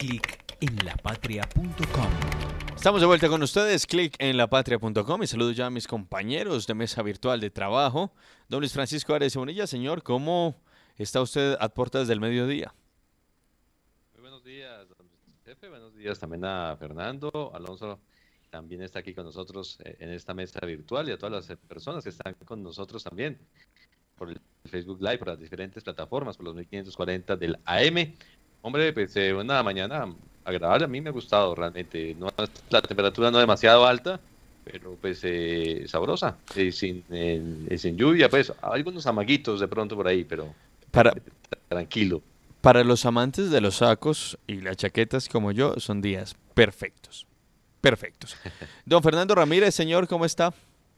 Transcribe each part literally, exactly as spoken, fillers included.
clic en la patria punto com. Estamos de vuelta con ustedes, clic en la patria punto com, y saludo ya a mis compañeros de mesa virtual de trabajo. Don Luis Francisco Arias Bonilla, señor, ¿cómo está usted a puertas del mediodía? Muy buenos días, don jefe, buenos días también a Fernando, Alonso también está aquí con nosotros en esta mesa virtual, y a todas las personas que están con nosotros también por el Facebook Live, por las diferentes plataformas, por los mil quinientos cuarenta del A M. Hombre, pues eh, una mañana agradable, a mí me ha gustado realmente. No, la temperatura no es demasiado alta, pero pues eh, sabrosa, eh, sin, eh, sin lluvia, pues algunos amaguitos de pronto por ahí, pero Para, eh, tranquilo. para los amantes de los sacos y las chaquetas como yo, son días perfectos. Perfectos. Don Fernando Ramírez, señor, ¿cómo está?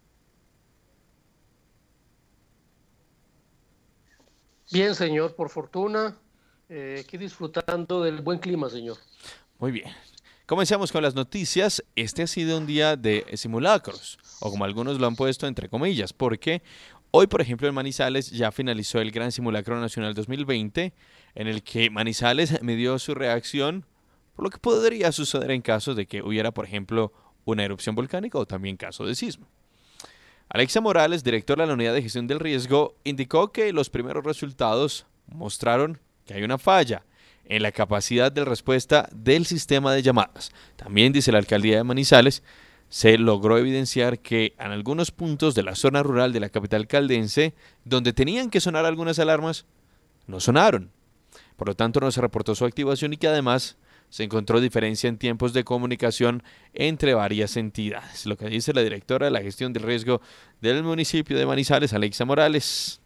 Bien, señor, por fortuna, eh, aquí disfrutando del buen clima, señor. Muy bien. Comencemos con las noticias. Este ha sido un día de simulacros, o como algunos lo han puesto entre comillas, porque hoy, por ejemplo, en Manizales ya finalizó el Gran Simulacro Nacional dos mil veinte, en el que Manizales midió su reacción por lo que podría suceder en caso de que hubiera, por ejemplo, una erupción volcánica o también caso de sismo. Alexa Morales, directora de la Unidad de Gestión del Riesgo, indicó que los primeros resultados mostraron que hay una falla en la capacidad de respuesta del sistema de llamadas. También, dice la alcaldía de Manizales, se logró evidenciar que en algunos puntos de la zona rural de la capital caldense, donde tenían que sonar algunas alarmas, no sonaron. Por lo tanto, no se reportó su activación y que además se encontró diferencia en tiempos de comunicación entre varias entidades. Lo que dice la directora de la gestión del riesgo del municipio de Manizales, Alexa Morales.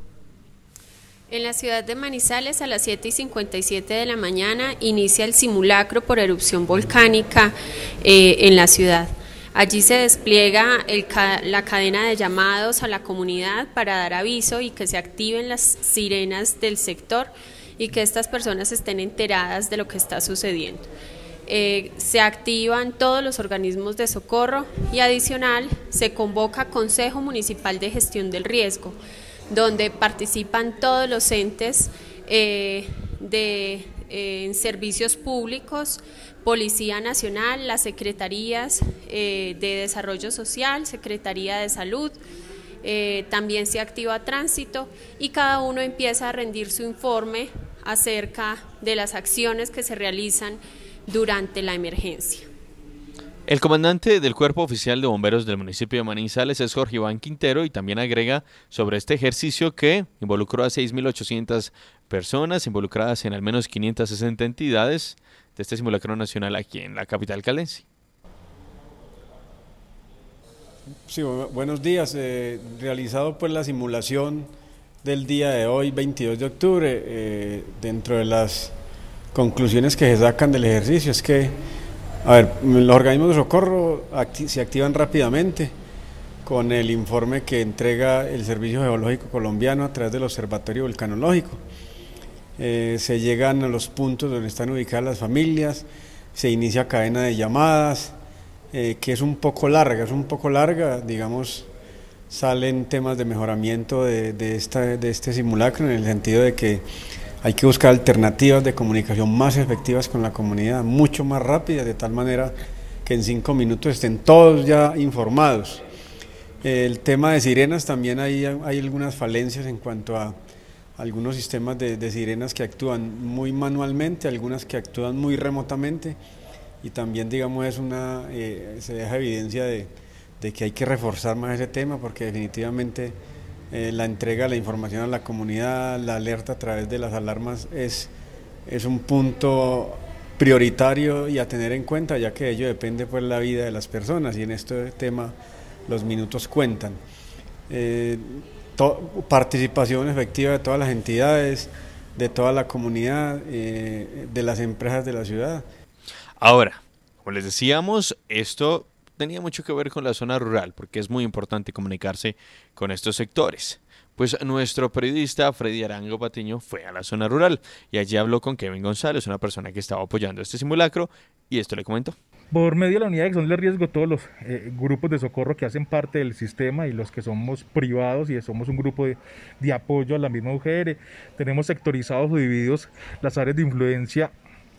En la ciudad de Manizales, a las siete y cincuenta y siete de la mañana, inicia el simulacro por erupción volcánica eh, en la ciudad. Allí se despliega el, la cadena de llamados a la comunidad para dar aviso y que se activen las sirenas del sector y que estas personas estén enteradas de lo que está sucediendo. Eh, se activan todos los organismos de socorro y adicional se convoca Consejo Municipal de Gestión del Riesgo, donde participan todos los entes eh, de eh, servicios públicos, Policía Nacional, las secretarías eh, de Desarrollo Social, Secretaría de Salud, eh, también se activa Tránsito y cada uno empieza a rendir su informe acerca de las acciones que se realizan durante la emergencia. El comandante del Cuerpo Oficial de Bomberos del municipio de Manizales es Jorge Iván Quintero y también agrega sobre este ejercicio que involucró a seis mil ochocientas personas involucradas en al menos quinientas sesenta entidades de este simulacro nacional aquí en la capital caldense. Sí, buenos días. Eh, realizado pues la simulación del día de hoy, veintidós de octubre, eh, dentro de las conclusiones que se sacan del ejercicio es que, a ver, los organismos de socorro acti se activan rápidamente con el informe que entrega el Servicio Geológico Colombiano a través del Observatorio Volcanológico. Eh, se llegan a los puntos donde están ubicadas las familias, se inicia cadena de llamadas, eh, que es un poco larga, es un poco larga, digamos. Salen temas de mejoramiento de, de, esta, de este simulacro en el sentido de que hay que buscar alternativas de comunicación más efectivas con la comunidad, mucho más rápidas, de tal manera que en cinco minutos estén todos ya informados. El tema de sirenas, también hay, hay algunas falencias en cuanto a algunos sistemas de, de sirenas que actúan muy manualmente, algunas que actúan muy remotamente, y también, digamos, es una, eh, se deja evidencia de de que hay que reforzar más ese tema porque definitivamente eh, la entrega de la información a la comunidad, la alerta a través de las alarmas es, es un punto prioritario y a tener en cuenta, ya que de ello depende pues la vida de las personas y en este tema los minutos cuentan. Eh, participación efectiva de todas las entidades, de toda la comunidad, eh, de las empresas de la ciudad. Ahora, como les decíamos, esto tenía mucho que ver con la zona rural, porque es muy importante comunicarse con estos sectores. Pues nuestro periodista Freddy Arango Patiño fue a la zona rural y allí habló con Kevin González, una persona que estaba apoyando este simulacro, y esto le comentó. Por medio de la unidad de gestión del riesgo, todos los eh, grupos de socorro que hacen parte del sistema y los que somos privados y somos un grupo de, de apoyo a la misma U G R, tenemos sectorizados o divididos las áreas de influencia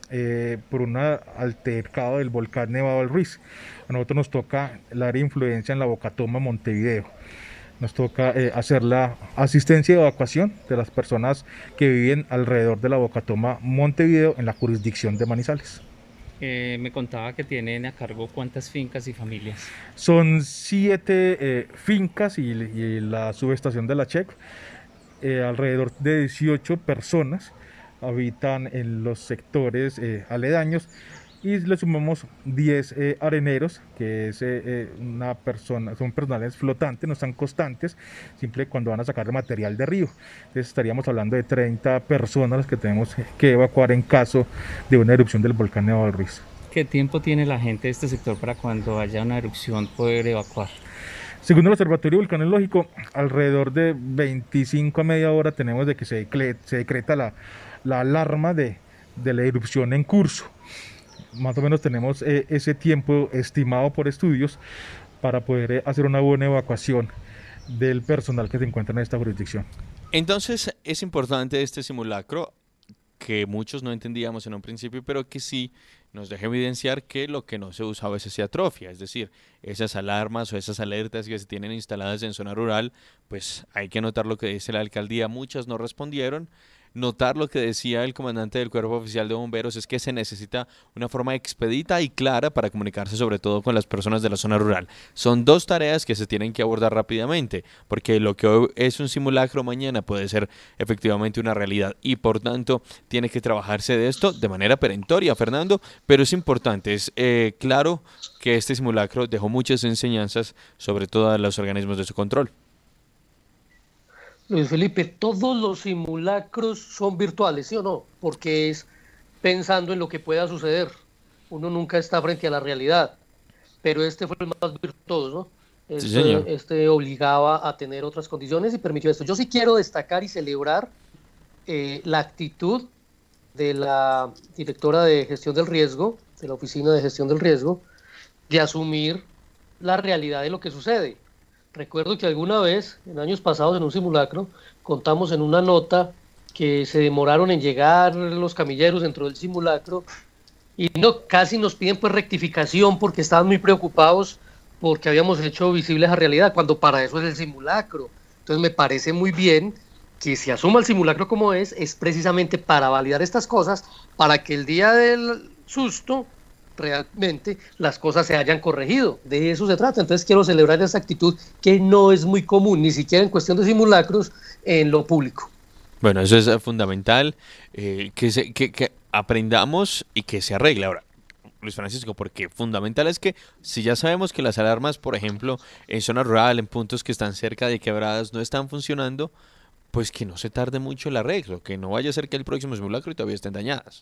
eh, por un altercado del volcán Nevado del Ruiz. A nosotros nos toca el área de influencia en la Bocatoma, Montevideo. Nos toca eh, hacer la asistencia y evacuación de las personas que viven alrededor de la Bocatoma, Montevideo, en la jurisdicción de Manizales. Eh, me contaba que tienen a cargo cuántas fincas y familias. Son siete eh, fincas y, y la subestación de la Check. Eh, alrededor de dieciocho personas habitan en los sectores eh, aledaños, y le sumamos diez eh, areneros, que es eh, una persona, son personales flotantes, no están constantes, simple cuando van a sacar material de río. Entonces estaríamos hablando de treinta personas las que tenemos que evacuar en caso de una erupción del volcán Nevado del Ruiz. ¿Qué tiempo tiene la gente de este sector para cuando haya una erupción poder evacuar? Según el Observatorio Vulcanológico, alrededor de veinticinco a media hora tenemos de que se, decreta, se decreta la, la alarma de, de la erupción en curso. Más o menos tenemos eh, ese tiempo estimado por estudios para poder eh, hacer una buena evacuación del personal que se encuentra en esta jurisdicción. Entonces es importante este simulacro, que muchos no entendíamos en un principio, pero que sí nos deja evidenciar que lo que no se usa a veces se atrofia, es decir, esas alarmas o esas alertas que se tienen instaladas en zona rural, pues hay que notar lo que dice la alcaldía, muchas no respondieron. Notar lo que decía el comandante del Cuerpo Oficial de Bomberos es que se necesita una forma expedita y clara para comunicarse sobre todo con las personas de la zona rural. Son dos tareas que se tienen que abordar rápidamente, porque lo que hoy es un simulacro mañana puede ser efectivamente una realidad y por tanto tiene que trabajarse de esto de manera perentoria, Fernando, pero es importante, es eh, claro que este simulacro dejó muchas enseñanzas sobre todo a los organismos de su control. Luis Felipe, todos los simulacros son virtuales, ¿sí o no? Porque es pensando en lo que pueda suceder. Uno nunca está frente a la realidad, pero este fue el más virtuoso, ¿no? Este, sí, señor. Este obligaba a tener otras condiciones y permitió esto. Yo sí quiero destacar y celebrar eh, la actitud de la directora de gestión del riesgo, de la Oficina de Gestión del Riesgo, de asumir la realidad de lo que sucede. Recuerdo que alguna vez, en años pasados, en un simulacro, contamos en una nota que se demoraron en llegar los camilleros dentro del simulacro y no, casi nos piden pues rectificación porque estaban muy preocupados porque habíamos hecho visible esa realidad, cuando para eso es el simulacro. Entonces me parece muy bien que se asuma el simulacro como es, es precisamente para validar estas cosas, para que el día del susto realmente las cosas se hayan corregido, de eso se trata. Entonces quiero celebrar esa actitud que no es muy común, ni siquiera en cuestión de simulacros, en lo público. Bueno, eso es fundamental, eh, que, se, que, que aprendamos y que se arregle. Ahora, Luis Francisco, porque fundamental es que si ya sabemos que las alarmas, por ejemplo, en zona rural, en puntos que están cerca de quebradas, no están funcionando, pues que no se tarde mucho el arreglo, que no vaya a ser que el próximo simulacro y todavía estén dañadas.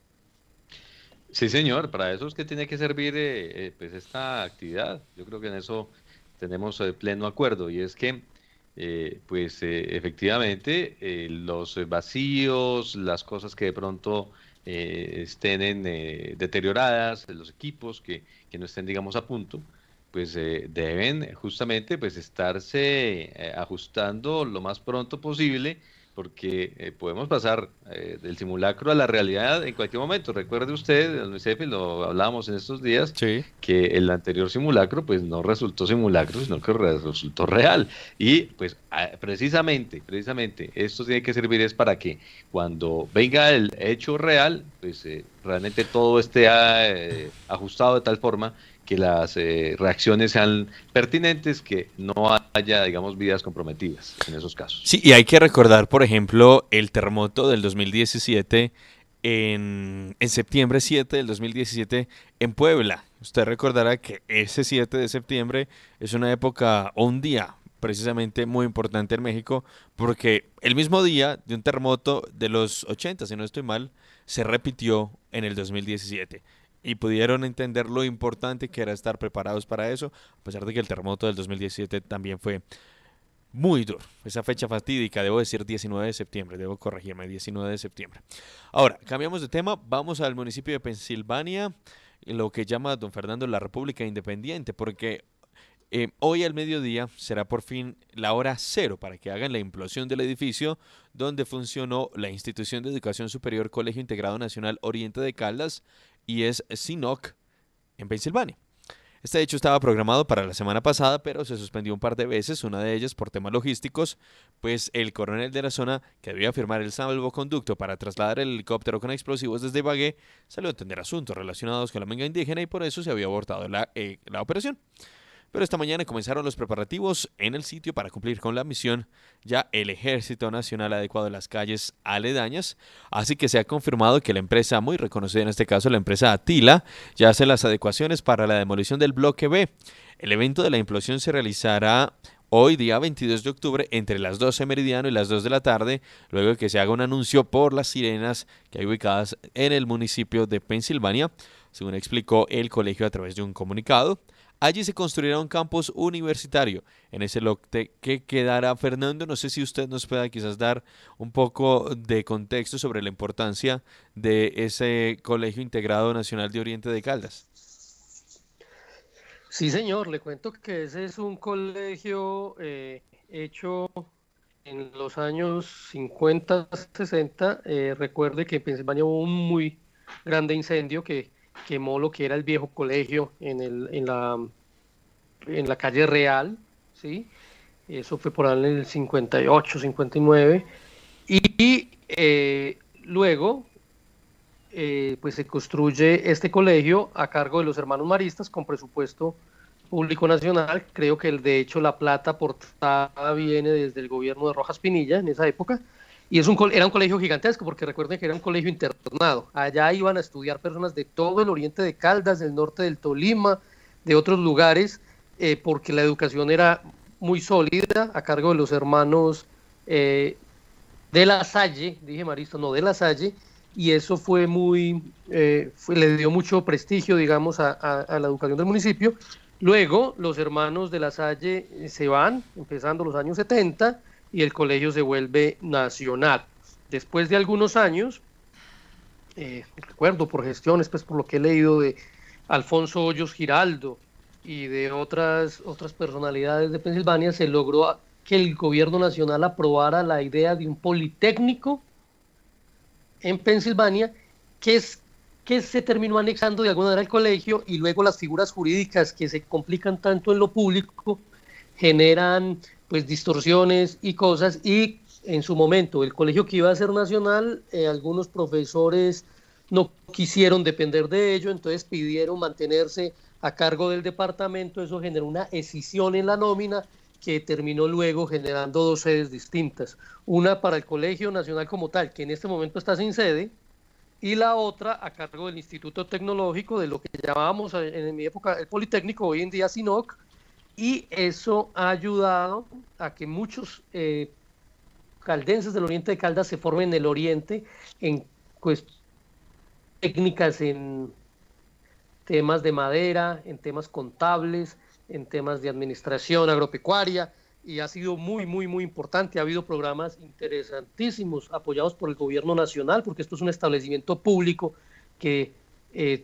Sí, señor, para eso es que tiene que servir eh, eh, pues esta actividad. Yo creo que en eso tenemos eh, pleno acuerdo y es que eh, pues eh, efectivamente eh, los vacíos, las cosas que de pronto eh, estén en, eh, deterioradas, los equipos que, que no estén digamos a punto, pues eh, deben justamente pues estarse eh, ajustando lo más pronto posible, porque eh, podemos pasar eh, del simulacro a la realidad en cualquier momento. Recuerde usted, Luis Efe, lo hablábamos en estos días, sí, que el anterior simulacro pues no resultó simulacro, sino que resultó real. Y pues precisamente, precisamente, esto tiene que servir es para que cuando venga el hecho real, pues eh, realmente todo esté eh, ajustado de tal forma que las eh, reacciones sean pertinentes, que no haya, digamos, vidas comprometidas en esos casos. Sí, y hay que recordar, por ejemplo, el terremoto del dos mil diecisiete, en, en septiembre siete del dos mil diecisiete, en Puebla. Usted recordará que ese siete de septiembre es una época o un día precisamente muy importante en México, porque el mismo día de un terremoto de los ochenta, si no estoy mal, se repitió en el dos mil diecisiete. Y pudieron entender lo importante que era estar preparados para eso, a pesar de que el terremoto del dos mil diecisiete también fue muy duro. Esa fecha fatídica, debo decir diecinueve de septiembre, debo corregirme, diecinueve de septiembre. Ahora, cambiamos de tema, vamos al municipio de Pensilvania, lo que llama don Fernando la República Independiente, porque Eh, hoy al mediodía será por fin la hora cero para que hagan la implosión del edificio donde funcionó la Institución de Educación Superior Colegio Integrado Nacional Oriente de Caldas y es S I N O C en Pensilvania. Este hecho estaba programado para la semana pasada, pero se suspendió un par de veces, una de ellas por temas logísticos, pues el coronel de la zona, que debía firmar el salvoconducto para trasladar el helicóptero con explosivos desde Ibagué, salió a atender asuntos relacionados con la minga indígena y por eso se había abortado la, eh, la operación. Pero esta mañana comenzaron los preparativos en el sitio para cumplir con la misión. Ya el Ejército Nacional ha adecuado las calles aledañas, así que se ha confirmado que la empresa muy reconocida, en este caso la empresa Atila, ya hace las adecuaciones para la demolición del bloque B. El evento de la implosión se realizará hoy, día veintidós de octubre, entre las doce meridiano y las dos de la tarde, luego de que se haga un anuncio por las sirenas que hay ubicadas en el municipio de Pensilvania, según explicó el colegio a través de un comunicado. Allí se construirá un campus universitario en ese lote que quedará. Fernando, no sé si usted nos pueda quizás dar un poco de contexto sobre la importancia de ese Colegio Integrado Nacional de Oriente de Caldas. Sí, señor, le cuento que ese es un colegio eh, hecho en los años cincuenta, sesenta. Eh, recuerde que en Pensilvania hubo un muy grande incendio que quemó lo que era el viejo colegio en, el, en, la, en la calle Real, ¿sí? Eso fue por ahí en el cincuenta y ocho, cincuenta y nueve, y eh, luego eh, pues se construye este colegio a cargo de los hermanos maristas con presupuesto público nacional. Creo que el, de hecho la plata aportada viene desde el gobierno de Rojas Pinilla en esa época. Y es un, era un colegio gigantesco, porque recuerden que era un colegio internado. Allá iban a estudiar personas de todo el oriente de Caldas, del norte del Tolima, de otros lugares, eh, porque la educación era muy sólida, a cargo de los hermanos eh, de La Salle, dije Maristo, no, de La Salle, y eso fue muy, eh, fue, le dio mucho prestigio, digamos, a, a, a la educación del municipio. Luego, los hermanos de La Salle se van, empezando los años setenta, y el colegio se vuelve nacional. Después de algunos años, eh, recuerdo por gestiones, pues por lo que he leído de Alfonso Hoyos Giraldo y de otras, otras personalidades de Pensilvania, se logró que el gobierno nacional aprobara la idea de un politécnico en Pensilvania, que, es, que se terminó anexando de alguna manera al colegio, y luego las figuras jurídicas que se complican tanto en lo público generan pues distorsiones y cosas, y en su momento el colegio que iba a ser nacional, eh, algunos profesores no quisieron depender de ello, entonces pidieron mantenerse a cargo del departamento. Eso generó una escisión en la nómina que terminó luego generando dos sedes distintas, una para el Colegio Nacional como tal, que en este momento está sin sede, y la otra a cargo del Instituto Tecnológico, de lo que llamábamos en mi época el Politécnico, hoy en día S I N O C. Y eso ha ayudado a que muchos eh, caldenses del oriente de Caldas se formen en el oriente en pues, técnicas, en temas de madera, en temas contables, en temas de administración agropecuaria, y ha sido muy, muy, muy importante. Ha habido programas interesantísimos apoyados por el gobierno nacional, porque esto es un establecimiento público que eh,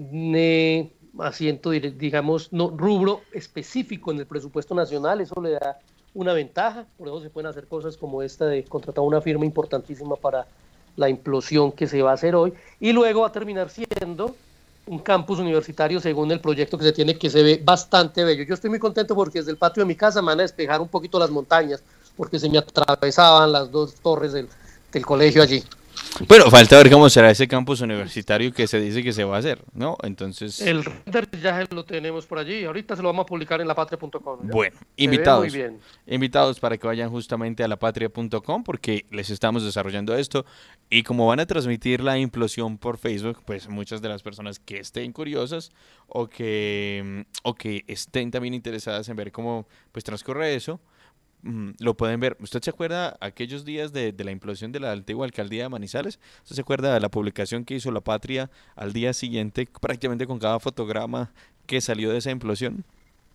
tiene asiento, digamos, no rubro específico en el presupuesto nacional. Eso le da una ventaja, por eso se pueden hacer cosas como esta de contratar una firma importantísima para la implosión que se va a hacer hoy, y luego va a terminar siendo un campus universitario según el proyecto que se tiene, que se ve bastante bello. Yo estoy muy contento porque desde el patio de mi casa me van a despejar un poquito las montañas, porque se me atravesaban las dos torres del, del colegio allí. Bueno, falta ver cómo será ese campus universitario que se dice que se va a hacer, ¿no? Entonces... El render ya lo tenemos por allí, ahorita se lo vamos a publicar en la patria punto com. Bueno, invitados, invitados para que vayan justamente a la patria punto com, porque les estamos desarrollando esto, y como van a transmitir la implosión por Facebook, pues muchas de las personas que estén curiosas o que, o que estén también interesadas en ver cómo pues transcurre eso, lo pueden ver. ¿Usted se acuerda aquellos días de, de la implosión de la antigua alcaldía de Manizales? ¿Usted se acuerda de la publicación que hizo La Patria al día siguiente, prácticamente con cada fotograma que salió de esa implosión?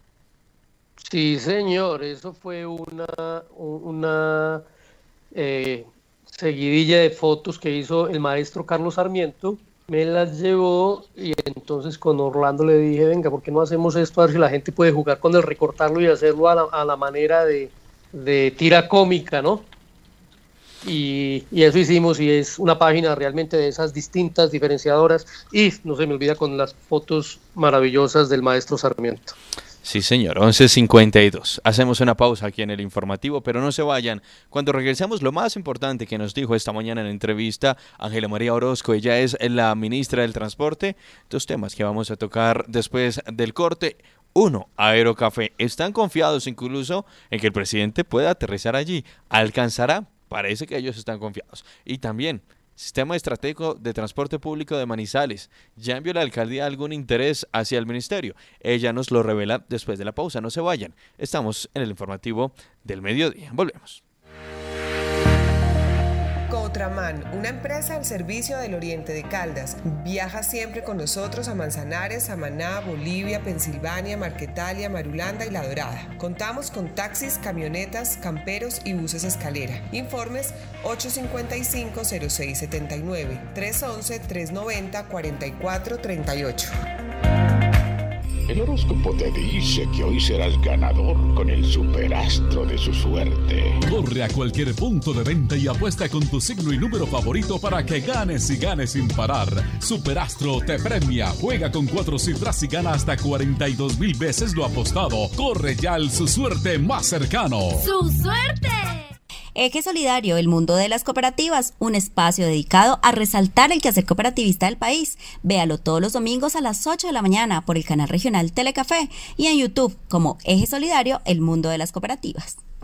Sí, señor, eso fue una, una eh, seguidilla de fotos que hizo el maestro Carlos Sarmiento me las llevó y entonces con Orlando le dije, venga, ¿por qué no hacemos esto? A ver si la gente puede jugar con el recortarlo y hacerlo a la, a la manera de, de tira cómica, ¿no? Y, y eso hicimos y es una página realmente de esas distintas, diferenciadoras y no se me olvida con las fotos maravillosas del maestro Sarmiento. Sí, señor, once cincuenta y dos. Hacemos una pausa aquí en el informativo, pero no se vayan. Cuando regresemos, lo más importante que nos dijo esta mañana en la entrevista Ángela María Orozco, ella es la ministra del Transporte. Dos temas que vamos a tocar después del corte. Uno, Aerocafé. Están confiados incluso en que el presidente pueda aterrizar allí. ¿Alcanzará? Parece que ellos están confiados. Y también, Sistema Estratégico de Transporte Público de Manizales. ¿Ya envió la alcaldía algún interés hacia el ministerio? Ella nos lo revela después de la pausa. No se vayan. Estamos en el informativo del mediodía. Volvemos. Cotraman, una empresa al servicio del Oriente de Caldas. Viaja siempre con nosotros a Manzanares, Samaná, Bolivia, Pensilvania, Marquetalia, Marulanda y La Dorada. Contamos con taxis, camionetas, camperos y buses escalera. Informes ocho cinco cinco, cero seis siete nueve, tres once, tres noventa, cuarenta y cuatro treinta y ocho. El horóscopo te dice que hoy serás ganador con el superastro de su suerte. Corre a cualquier punto de venta y apuesta con tu signo y número favorito para que ganes y ganes sin parar. Superastro te premia. Juega con cuatro cifras y gana hasta cuarenta y dos mil veces lo apostado. Corre ya al su suerte más cercano. ¡Su suerte! Eje Solidario, el mundo de las cooperativas, un espacio dedicado a resaltar el quehacer cooperativista del país. Véalo todos los domingos a las ocho de la mañana por el canal regional Telecafé y en YouTube como Eje Solidario, el mundo de las cooperativas.